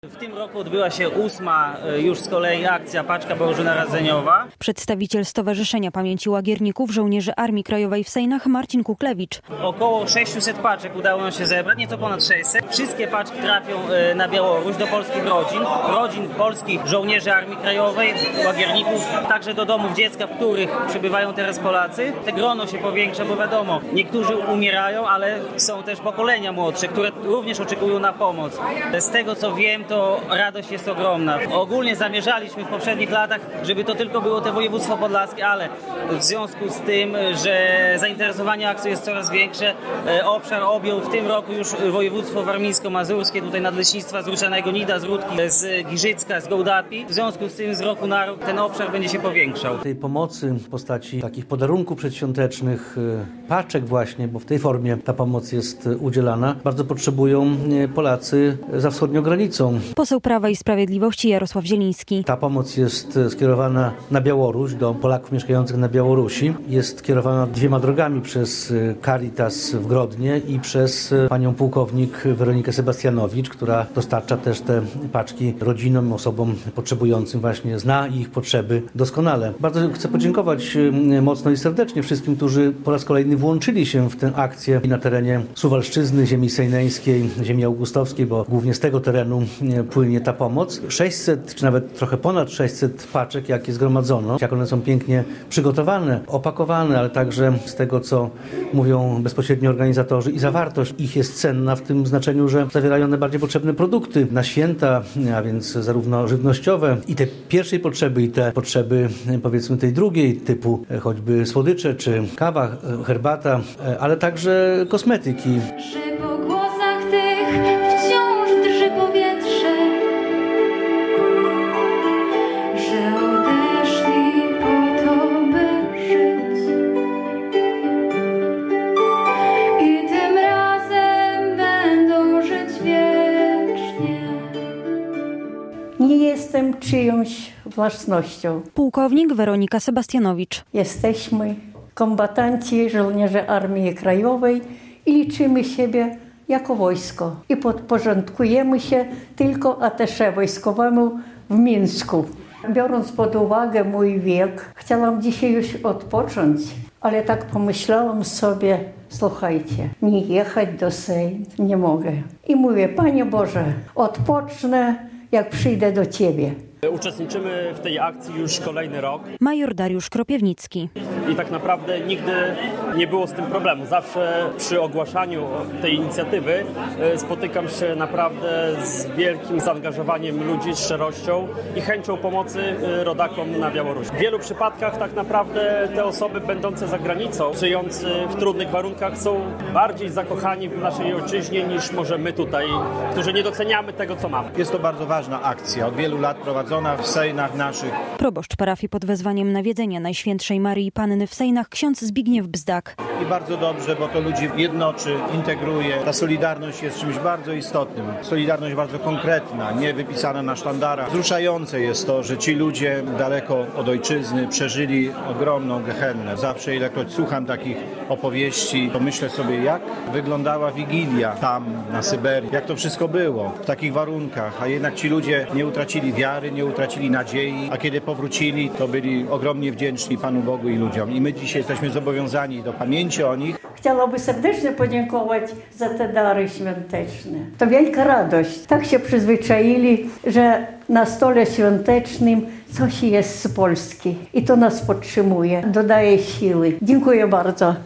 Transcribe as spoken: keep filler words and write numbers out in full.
W tym roku odbyła się ósma już z kolei akcja Paczka bożonarodzeniowa. Przedstawiciel Stowarzyszenia Pamięci Łagierników Żołnierzy Armii Krajowej w Sejnach Marcin Kuklewicz. Około sześciuset paczek udało nam się zebrać, nieco ponad sześćset. Wszystkie paczki trafią na Białoruś, do polskich rodzin, rodzin polskich żołnierzy Armii Krajowej, łagierników, także do domów dziecka, w których przebywają teraz Polacy. Te grono się powiększa, bo wiadomo, niektórzy umierają, ale są też pokolenia młodsze, które również oczekują na pomoc. Z tego co wiem, to radość jest ogromna. Ogólnie zamierzaliśmy w poprzednich latach, żeby to tylko było te województwo podlaskie, ale w związku z tym, że zainteresowanie akcją jest coraz większe, obszar objął w tym roku już województwo warmińsko-mazurskie, tutaj nadleśnictwa z Ruczanego Nida, z Rudki, z Giżycka, z Gołdapi. W związku z tym z roku na rok ten obszar będzie się powiększał. Tej pomocy w postaci takich podarunków przedświątecznych, paczek właśnie, bo w tej formie ta pomoc jest udzielana, bardzo potrzebują Polacy za wschodnią granicą. Poseł Prawa i Sprawiedliwości Jarosław Zieliński. Ta pomoc jest skierowana na Białoruś, do Polaków mieszkających na Białorusi. Jest skierowana dwiema drogami, przez Caritas w Grodnie i przez panią pułkownik Weronikę Sebastianowicz, która dostarcza też te paczki rodzinom, osobom potrzebującym, właśnie zna ich potrzeby doskonale. Bardzo chcę podziękować mocno i serdecznie wszystkim, którzy po raz kolejny włączyli się w tę akcję na terenie Suwalszczyzny, ziemi sejneńskiej, ziemi augustowskiej, bo głównie z tego terenu płynie ta pomoc. sześćset, czy nawet trochę ponad sześćset paczek, jakie zgromadzono, jak one są pięknie przygotowane, opakowane, ale także z tego, co mówią bezpośrednio organizatorzy, i zawartość ich jest cenna w tym znaczeniu, że zawierają najbardziej potrzebne produkty na święta, a więc zarówno żywnościowe i te pierwszej potrzeby, i te potrzeby, powiedzmy, tej drugiej, typu choćby słodycze, czy kawa, herbata, ale także kosmetyki. Nie jestem czyjąś własnością. Pułkownik Weronika Sebastianowicz. Jesteśmy kombatanci, żołnierze Armii Krajowej i liczymy siebie jako wojsko. I podporządkujemy się tylko atasze wojskowemu w Mińsku. Biorąc pod uwagę mój wiek, chciałam dzisiaj już odpocząć, ale tak pomyślałam sobie, słuchajcie, nie jechać do Sejm nie mogę. I mówię, Panie Boże, odpocznę, jak przyjdę do Ciebie. Uczestniczymy w tej akcji już kolejny rok. Major Dariusz Kropiewnicki. I tak naprawdę nigdy nie było z tym problemu. Zawsze przy ogłaszaniu tej inicjatywy spotykam się naprawdę z wielkim zaangażowaniem ludzi, z szczerością i chęcią pomocy rodakom na Białorusi. W wielu przypadkach tak naprawdę te osoby będące za granicą, żyjące w trudnych warunkach, są bardziej zakochani w naszej ojczyźnie niż może my tutaj, którzy nie doceniamy tego, co mamy. Jest to bardzo ważna akcja, od wielu lat prowadzona w Sejnach naszych. Proboszcz parafii pod wezwaniem nawiedzenia Najświętszej Maryi Panny w Sejnach, ksiądz Zbigniew Bzdak. I bardzo dobrze, bo to ludzi jednoczy, integruje. Ta solidarność jest czymś bardzo istotnym. Solidarność bardzo konkretna, nie wypisana na sztandarach. Wzruszające jest to, że ci ludzie daleko od ojczyzny przeżyli ogromną gehennę. Zawsze ilekroć słucham takich opowieści, to myślę sobie, jak wyglądała Wigilia tam na Syberii. Jak to wszystko było w takich warunkach, a jednak ci ludzie nie utracili wiary, nie utracili nadziei, a kiedy powrócili, to byli ogromnie wdzięczni Panu Bogu i ludziom. I my dzisiaj jesteśmy zobowiązani do pamięci o nich. Chciałabym serdecznie podziękować za te dary świąteczne. To wielka radość. Tak się przyzwyczaili, że na stole świątecznym coś jest z Polski. I to nas podtrzymuje, dodaje siły. Dziękuję bardzo.